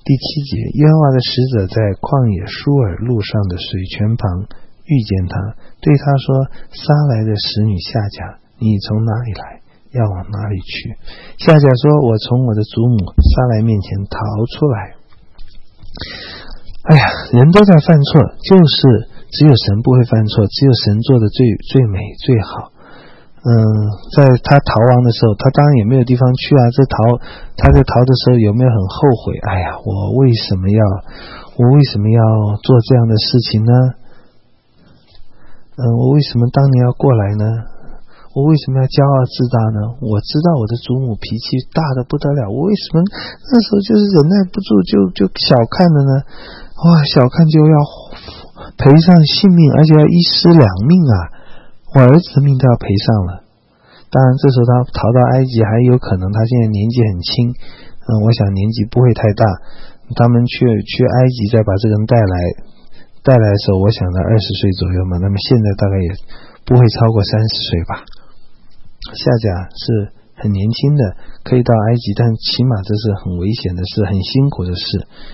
第7节，耶和华的使者在旷野舒尔路上的水泉旁遇见他，对他说：撒来的使女夏甲，你从哪里来？要往哪里去？夏甲说：我从我的祖母撒来面前逃出来。哎呀，人都在犯错，就是只有神不会犯错，只有神做的最美最好。在他逃亡的时候，他当然也没有地方去啊。他在逃的时候有没有很后悔？哎呀，我为什么要做这样的事情呢？我为什么当年要过来呢？我为什么要骄傲自大呢？我知道我的祖母脾气大得不得了，我为什么那时候就是忍耐不住就小看了呢？哇，小看就要赔上性命，而且要一尸两命啊！我儿子的命都要赔上了。当然这时候他逃到埃及还有可能，他现在年纪很轻，我想年纪不会太大。他们去埃及再把这个人带来的时候，我想到20岁左右嘛，那么现在大概也不会超过30岁吧。夏甲是很年轻的，可以到埃及，但起码这是很危险的事，很辛苦的事。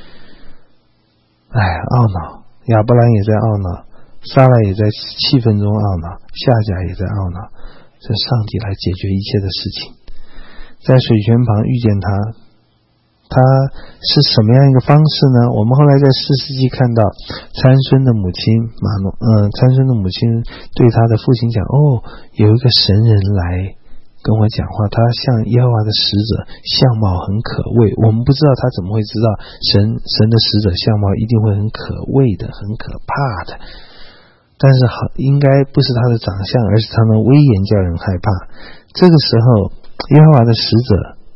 哎，懊恼，亚伯兰也在懊恼，撒拉也在气愤中懊恼，夏甲也在懊恼，是上帝来解决一切的事情。在水泉旁遇见他是什么样一个方式呢？我们后来在4世纪看到参孙的母亲参孙的母亲对他的父亲讲，有一个神人来跟我讲话，他像耶和华的使者，相貌很可畏。我们不知道他怎么会知道神的使者相貌一定会很可畏的，很可怕的。但是应该不是他的长相，而是他的威严叫人害怕。这个时候耶和华的使者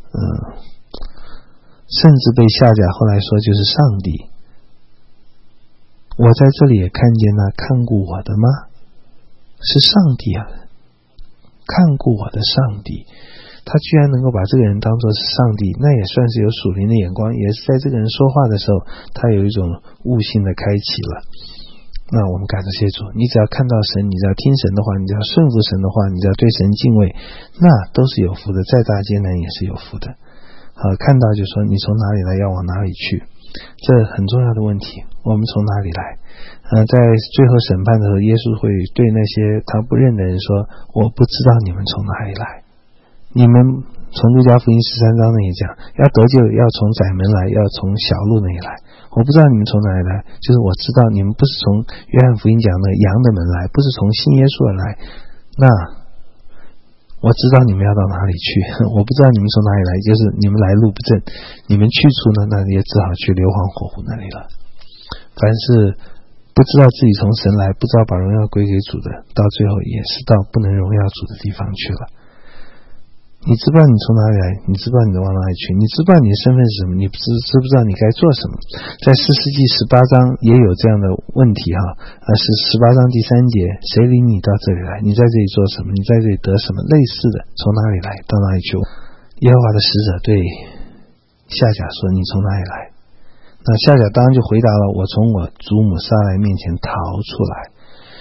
甚至被夏甲后来说就是上帝。我在这里也看见那看顾我的吗？是上帝啊，看顾我的上帝。他居然能够把这个人当作是上帝，那也算是有属灵的眼光，也是在这个人说话的时候他有一种悟性的开启了。那我们感谢主，你只要看到神，你只要听神的话，你只要顺服神的话，你只要对神敬畏，那都是有福的，再大艰难也是有福的。看到就说你从哪里来，要往哪里去，这很重要的问题。我们从哪里来？在最后审判的时候，耶稣会对那些他不认的人说，我不知道你们从哪里来。你们从路加福音13章那里讲，要得救要从窄门来，要从小路那里来。我不知道你们从哪里来，就是我知道你们不是从约翰福音讲的羊的门来，不是从信耶稣而来。那我知道你们要到哪里去，我不知道你们从哪里来，就是你们来路不正，你们去处呢，那也只好去硫磺火湖那里了。凡是不知道自己从神来，不知道把荣耀归给主的，到最后也是到不能荣耀主的地方去了。你知不知道你从哪里来？你知不知道你往哪里去？你知不知道你的身份是什么？你知不知道你该做什么？在4世纪18章也有这样的问题是18章第3节，谁领你到这里来？你在这里做什么？你在这里得什么？类似的，从哪里来到哪里去？耶和华的使者对夏甲说，你从哪里来？那夏甲当然就回答了，我从我祖母撒来面前逃出来。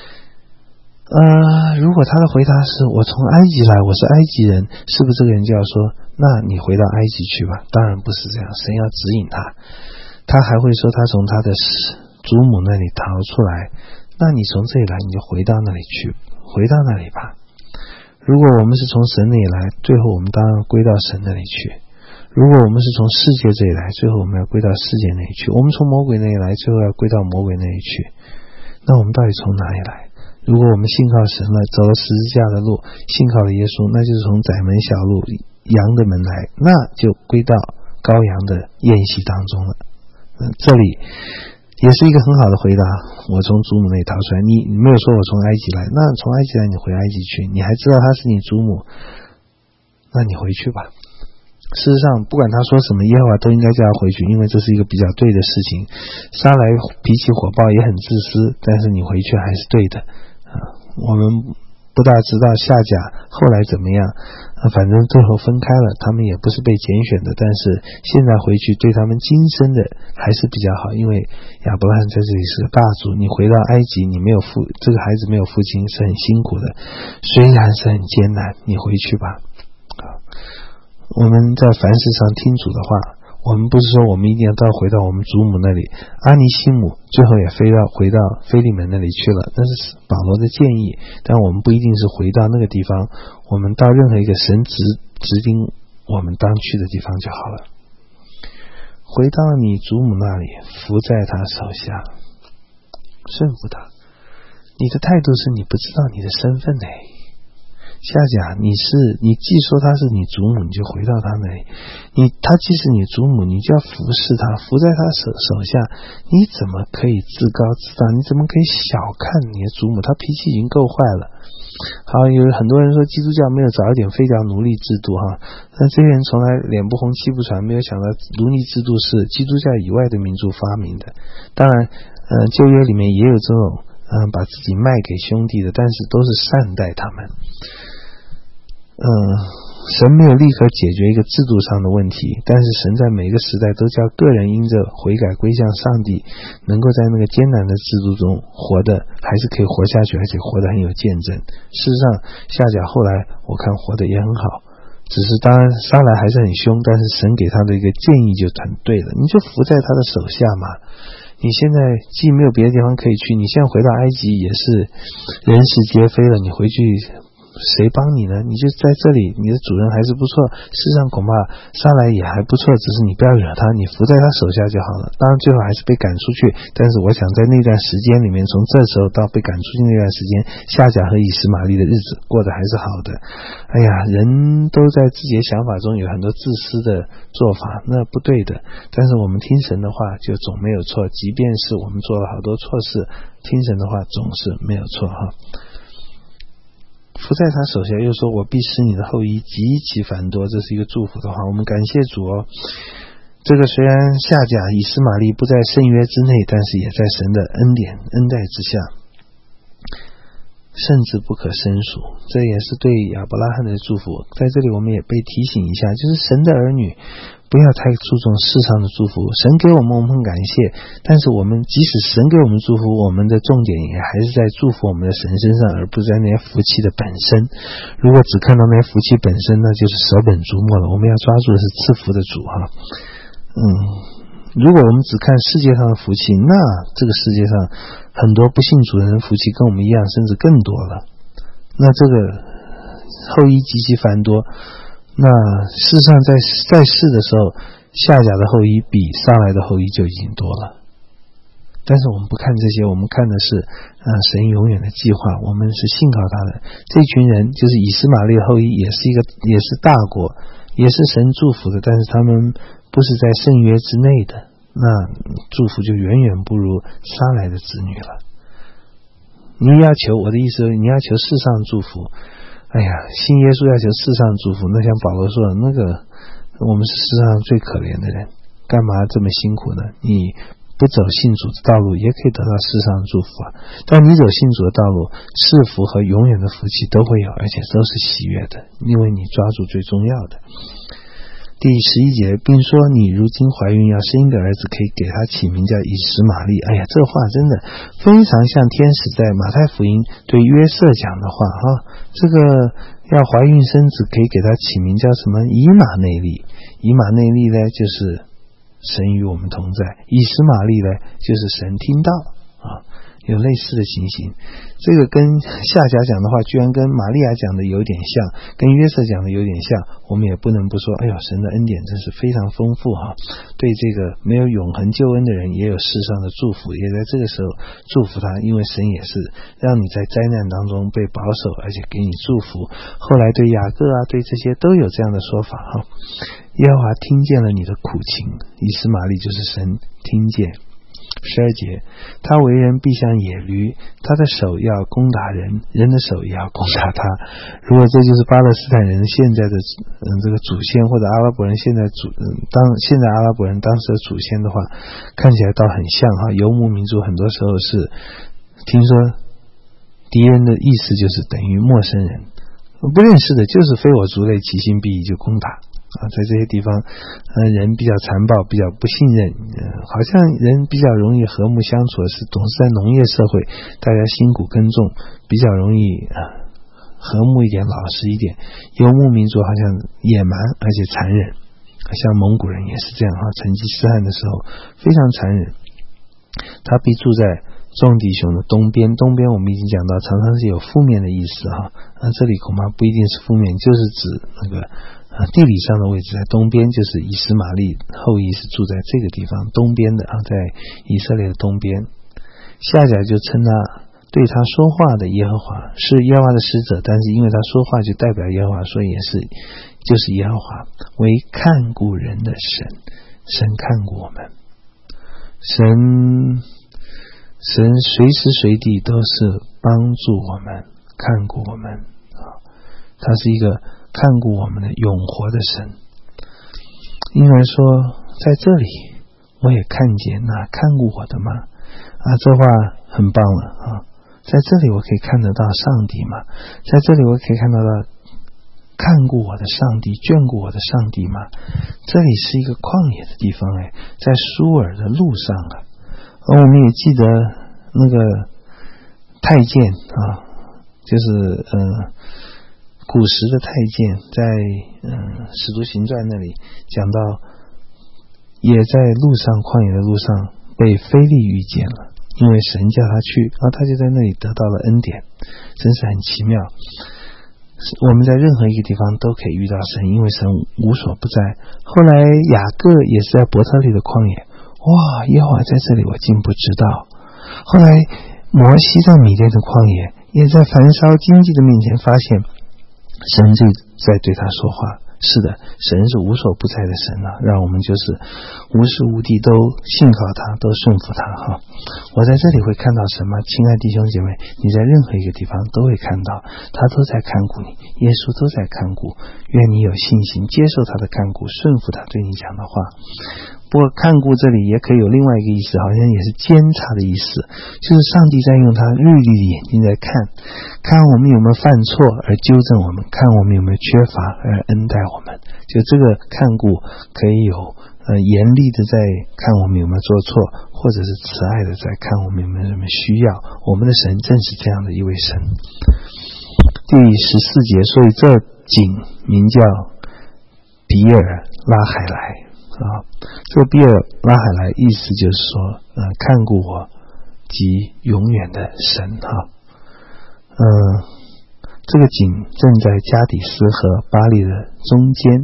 如果他的回答是我从埃及来，我是埃及人，是不是这个人就要说，那你回到埃及去吧？当然不是这样，神要指引他。他还会说他从他的祖母那里逃出来，那你从这里来，你就回到那里去，回到那里吧。如果我们是从神那里来，最后我们当然归到神那里去。如果我们是从世界这里来，最后我们要归到世界那里去。我们从魔鬼那里来，最后要归到魔鬼那里去。那我们到底从哪里来？如果我们信靠神了，走了十字架的路，信靠了耶稣，那就是从窄门小路羊的门来，那就归到羔羊的宴席当中了。这里也是一个很好的回答，我从祖母那里逃出来。你没有说我从埃及来，那从埃及来你回埃及去，你还知道他是你祖母，那你回去吧。事实上不管他说什么，耶和华都应该叫他回去，因为这是一个比较对的事情。撒来脾气火爆也很自私，但是你回去还是对的。我们不大知道夏甲后来怎么样，反正最后分开了，他们也不是被拣选的，但是现在回去对他们今生的还是比较好，因为亚伯拉罕在这里是个大族，你回到埃及，你没有这个孩子没有父亲是很辛苦的，虽然是很艰难，你回去吧。我们在凡事上听主的话， 我们不是说我们一定要回到我们祖母那里，阿尼西姆最后也回到腓利门那里去了，那是保罗的建议，但我们不一定是回到那个地方，我们到任何一个神指定我们当去的地方就好了。回到你祖母那里，伏在他手下，顺服他。你的态度是你不知道你的身份呢。夏甲，你既说他是你祖母，你就回到他那里。他既是你祖母，你就要服侍他，服在他手下。你怎么可以自高自大？你怎么可以小看你的祖母？他脾气已经够坏了。好，有很多人说基督教没有早一点废掉奴隶制度哈，那这些人从来脸不红气不喘，没有想到奴隶制度是基督教以外的民族发明的。当然，旧约里面也有这种把自己卖给兄弟的，但是都是善待他们。神没有立刻解决一个制度上的问题，但是神在每个时代都叫个人因着悔改归向上帝，能够在那个艰难的制度中活得还是可以活下去，而且活得很有见证。事实上夏甲后来我看活得也很好，只是当然撒来还是很凶，但是神给他的一个建议就很对了，你就服在他的手下嘛。你现在既没有别的地方可以去，你现在回到埃及也是人事皆非了，你回去谁帮你呢？你就在这里，你的主人还是不错，事实上恐怕撒来也还不错，只是你不要惹他，你服在他手下就好了。当然最后还是被赶出去，但是我想在那段时间里面，从这时候到被赶出去那段时间，夏甲和以实玛利的日子过得还是好的。哎呀，人都在自己的想法中有很多自私的做法，那不对的。但是我们听神的话就总没有错，即便是我们做了好多错事，听神的话总是没有错哈。伏在他手下，又说我必使你的后裔极其繁多，这是一个祝福的话，我们感谢主哦。这个虽然夏甲以实玛利不在圣约之内，但是也在神的恩待之下，甚至不可胜数。这也是对亚伯拉罕的祝福。在这里我们也被提醒一下，就是神的儿女不要太注重世上的祝福，神给我们很感谢，但是我们即使神给我们祝福，我们的重点也还是在祝福我们的神身上，而不是在那些福气的本身。如果只看到那些福气本身，那就是舍本逐末了。我们要抓住的是赐福的主哈。如果我们只看世界上的福气，那这个世界上很多不信主的人福气跟我们一样，甚至更多了。那这个后裔极其繁多，那事实上在世的时候，夏甲的后裔比撒来的后裔就已经多了。但是我们不看这些，我们看的是神永远的计划，我们是信靠他的。这群人就是以实玛利的后裔，也是大国，也是神祝福的，但是他们不是在圣约之内的，那祝福就远远不如撒来的子女了。我的意思是你要求世上祝福，哎呀，信耶稣要求世上祝福，那像保罗说的那个，我们是世上最可怜的人，干嘛这么辛苦呢？你不走信主的道路也可以得到世上的祝福啊，但你走信主的道路，赐福和永远的福气都会有，而且都是喜悦的，因为你抓住最重要的。第11节，并说你如今怀孕要生一个儿子，可以给他起名叫以实玛利。哎呀，这话真的非常像天使在马太福音对约瑟讲的话哈。这个要怀孕生子，可以给他起名叫什么？以马内利。以马内利呢，就是神与我们同在；以实玛利呢，就是神听到啊。有类似的情形，这个跟夏甲讲的话居然跟玛利亚讲的有点像，跟约瑟讲的有点像，我们也不能不说，哎呦，神的恩典真是非常丰富哈！对这个没有永恒救恩的人也有世上的祝福，也在这个时候祝福他，因为神也是让你在灾难当中被保守，而且给你祝福。后来对雅各啊，对这些都有这样的说法哈。耶和华听见了你的苦情，以实玛利就是神听见。12节，他为人必像野驴，他的手要攻打人，人的手也要攻打他。如果这就是巴勒斯坦人现在的这个祖先，或者阿拉伯人现在阿拉伯人当时的祖先的话，看起来倒很像哈。游牧民族很多时候是听说敌人的意思就是等于陌生人，不认识的就是非我族类，其心必异，就攻打。在这些地方人比较残暴，比较不信任，好像人比较容易和睦相处的是总是在农业社会，大家辛苦耕种，比较容易和睦一点，老实一点。游牧民族好像野蛮而且残忍。 像蒙古人也是这样成吉思汗的时候非常残忍，他必住在众弟兄的东边。东边我们已经讲到常常是有负面的意思那这里恐怕不一定是负面，就是指那个地理上的位置在东边，就是以实玛利后裔是住在这个地方东边的在以色列的东边。夏甲就称他对他说话的耶和华是耶和华的使者，但是因为他说话就代表耶和华，所以也是就是耶和华为看顾人的神，神看顾我们，神随时随地都是帮助我们看顾我们他是一个看顾我们的永活的神。因而说在这里我也看见那看顾我的吗这话很棒了在这里我可以看得到上帝吗？在这里我可以看到看顾我的上帝，眷顾我的上帝吗？这里是一个旷野的地方在舒尔的路上我们也记得那个太监就是古时的太监在使徒行传那里讲到，也在路上旷野的路上被腓利遇见了，因为神叫他去他就在那里得到了恩典，真是很奇妙。我们在任何一个地方都可以遇到神，因为神无所不在。后来雅各也是在伯特利的旷野，哇，耶和华在这里我竟不知道。后来摩西在米甸的旷野，也在焚烧荆棘的面前发现神就在对他说话。是的，神是无所不在的神让我们就是无时无地都信靠他，都顺服他我在这里会看到什么？亲爱弟兄姐妹，你在任何一个地方都会看到他都在看顾你，耶稣都在看顾，愿你有信心接受他的看顾，顺服他对你讲的话。不过看顾这里也可以有另外一个意思，好像也是监察的意思，就是上帝在用他锐利的眼睛在看我们有没有犯错而纠正我们，看我们有没有缺乏而恩待我们。就这个看顾可以有严厉的在看我们有没有做错，或者是慈爱的在看我们有没有什么需要。我们的神正是这样的一位神。第14节，所以这井名叫比尔拉海莱这个比尔拉海莱意思就是说看顾我及永远的神这个井正在加底斯和巴利的中间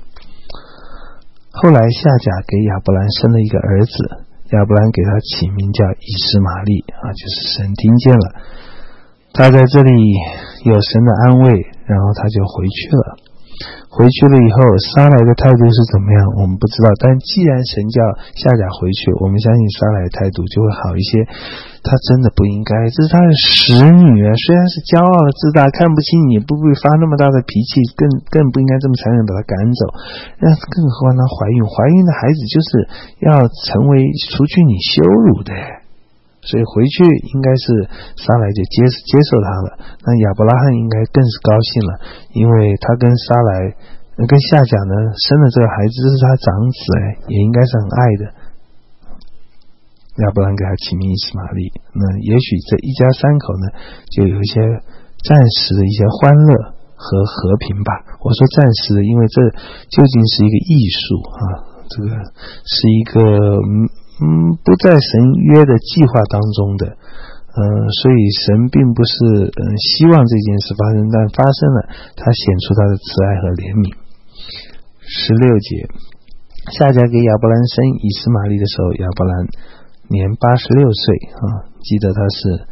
后来夏甲给亚伯兰生了一个儿子，亚伯兰给他起名叫以实玛利就是神听见了他在这里有神的安慰，然后他就回去了。回去了以后，撒来的态度是怎么样我们不知道，但既然神叫夏甲回去，我们相信撒来的态度就会好一些。他真的不应该，这是他的使女虽然是骄傲的自大，看不起你，不会发那么大的脾气，更不应该这么残忍把他赶走。更何况他怀孕的孩子就是要成为除去你羞辱的，所以回去应该是撒来就接受他了。那亚伯拉罕应该更是高兴了，因为他跟撒来跟夏甲呢生了这个孩子，这是他长子也应该是很爱的。亚伯兰给他起名以实玛利，那也许这一家三口呢就有一些暂时的一些欢乐和和平吧。我说暂时的，因为这究竟是一个艺术这个是一个不在神约的计划当中的所以神并不是希望这件事发生，但发生了，他显出他的慈爱和怜悯。16节，夏甲给亚伯兰生以实玛利的时候，亚伯兰年86岁记得他是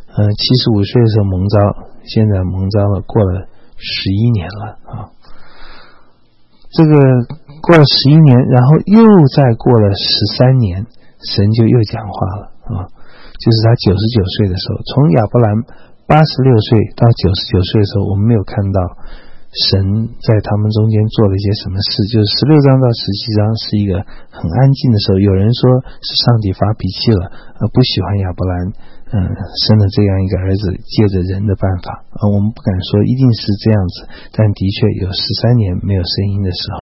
75岁的时候蒙召，现在蒙召了，过了11年了这个过了11年，然后又再过了13年，神就又讲话了就是他99岁的时候。从亚伯兰86岁到99岁的时候，我们没有看到神在他们中间做了一些什么事，就是16章到17章是一个很安静的时候。有人说是上帝发脾气了，不喜欢亚伯兰生了这样一个儿子，借着人的办法我们不敢说一定是这样子，但的确有13年没有声音的时候。